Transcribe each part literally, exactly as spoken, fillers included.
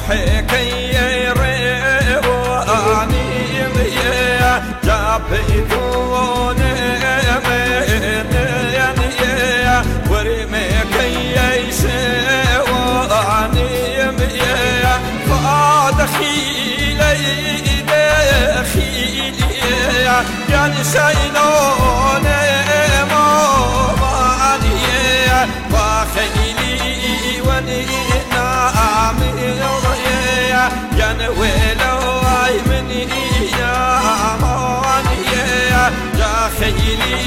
حكي ريواني يا جابيتون من يا ورمك يسواني يا فادخيلي دخيلي يا نسينون ماماني وخيلي ونعم يا نويلو مني يا اماني يا خيلي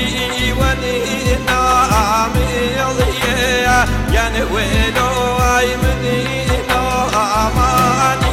ونعم يا نويلو مني يا اماني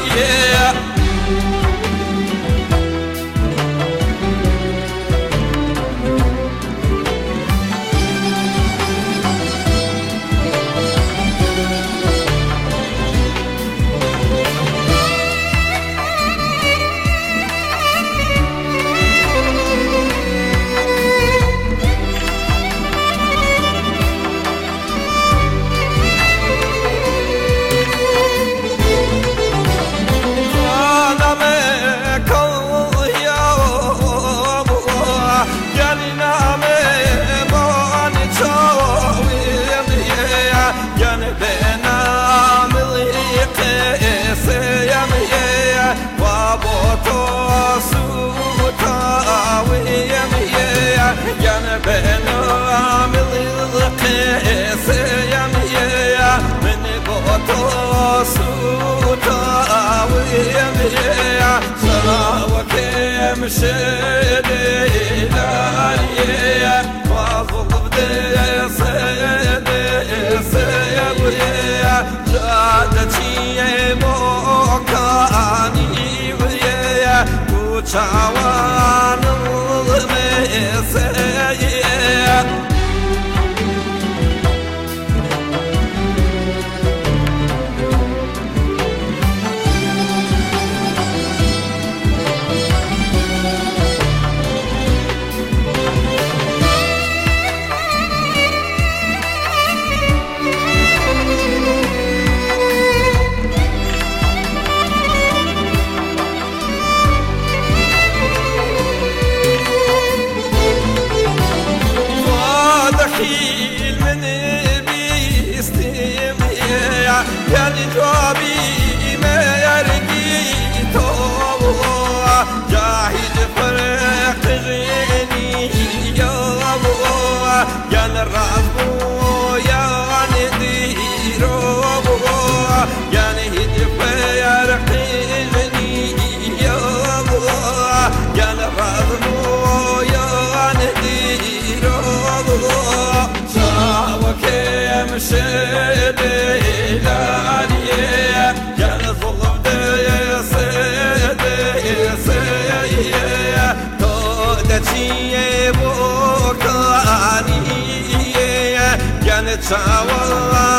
مشيدي لاليه وظل بدي سيدي سيبويه جادتي موكاني ويه وشاوان المسيه يا لجوابي ما يرقي توبوا جاهد فرق غيني يا ابوا يا الرابو يا نديرو يا نهد فرق غيني يا ابوا يا الرابو يا نديرو شاوك مشيدي Tawala